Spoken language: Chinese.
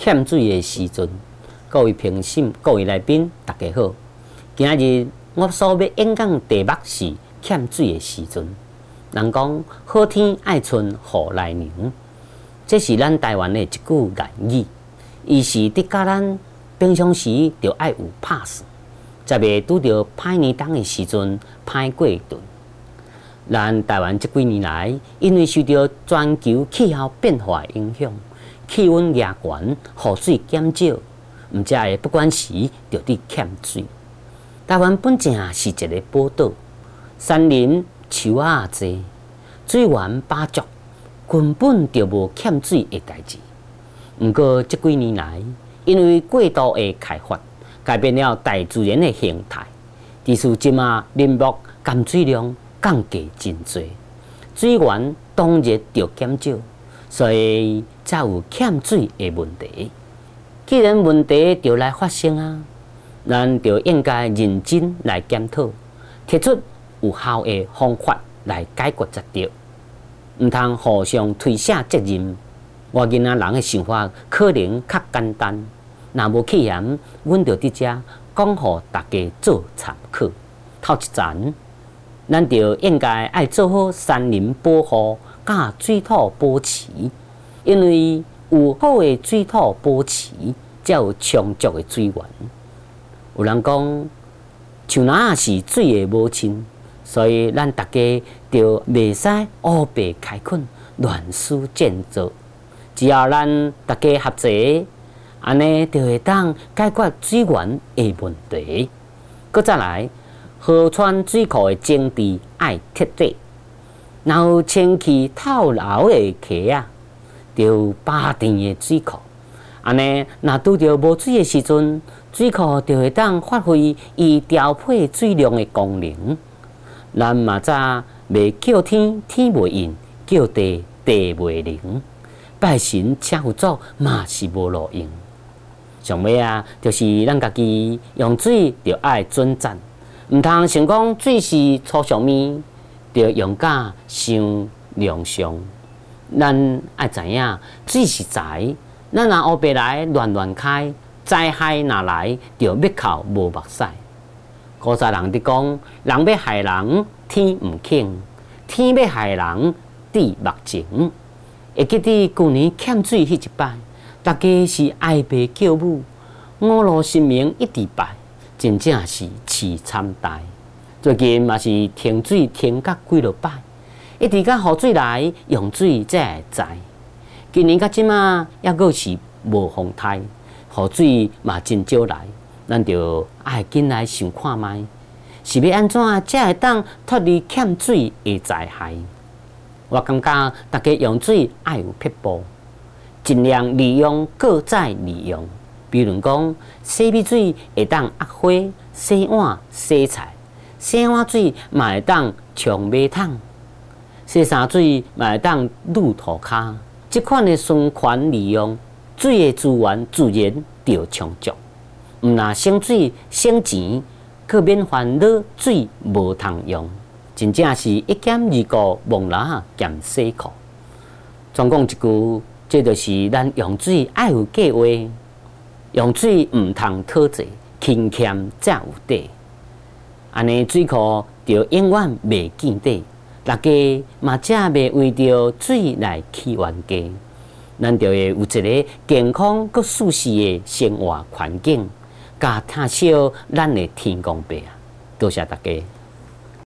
欠水的时阵，各位评审、各位来宾，大家好。今日我所要演讲题目是欠水的时阵。人讲好天爱春雨来娘，这是咱台湾的一句谚语，伊是伫教咱平常时就爱有拍算，才袂拄着歹年冬的时阵歹过顿。咱台湾这几年来，因为受到全球气候变化影响，气温夜悬，雨水减少，毋才会不管时就伫欠水。台湾本正是一个宝岛，山林树仔多，水源饱足，根本就无欠水的代志。毋过这几年来，因为过度的开发，改变了大自然的形态，致使即马林木含水量降低真多，水源当然就减少，所以才有欠水的问题。既然问题就来发生啊，咱就应该认真来检讨，提出有效的方法来解决才对，毋通互相推卸责任。我囡仔人的想法可能较简单，若无气嫌，阮就伫遮讲互大家做参考。头一层，咱就应该爱做好山林保护、甲水土保持，因为有好的水土保持，才有充足的水源。有人讲，树林是水的母亲，所以咱大家就袂使乌白开垦、乱施建造。只要咱大家合作，安尼就会当解决水源的问题。搁再来，河川水库的整治爱彻底，然后清气透流的溪啊，就有霸田的水库。安尼，若拄着无水的时阵，水库就会当发挥伊调配水量的功能。咱嘛早袂叫天，天袂应；叫地，地袂灵。拜神请佛祖嘛是无路用。上尾啊，就是咱家己用水就爱准赞，毋通想讲水是粗上面，就用甲伤良相。咱爱知影，水是财。咱若乌白来乱开，灾害若来就灭口无目屎。古早人伫讲，人要害人，天毋肯；天要害人，地目情。会记得去年欠水迄一摆，大家是哀爸叫母，五路神明一直拜，真正是凄惨大。最近嘛是停水停甲几落摆，一直到雨水来用水才会知。今年到即马抑阁是无风台，雨水嘛真少来，咱就爱紧来想看卖，是要安怎才会当脱离欠水的灾害？我感觉大家用水爱有撇步，尽量利用各再利用。比如讲，洗米水会当压花、洗碗、洗菜；洗碗水嘛会当冲马桶；洗衫水嘛会当撸涂骹。这款的循环利用，水的资源自然就充足。毋若省水省钱，可免烦恼水无通用。真正是一兼二顾，忘啦兼洗裤。总讲一句，这就是咱用水爱有计划，用水毋通讨济，勤俭才有底。安尼水库就永远袂见底，大家嘛才袂为着水来起冤家。咱就会有一个健康佮舒适的生活环境，甲听惜咱的天公伯啊！多谢大家。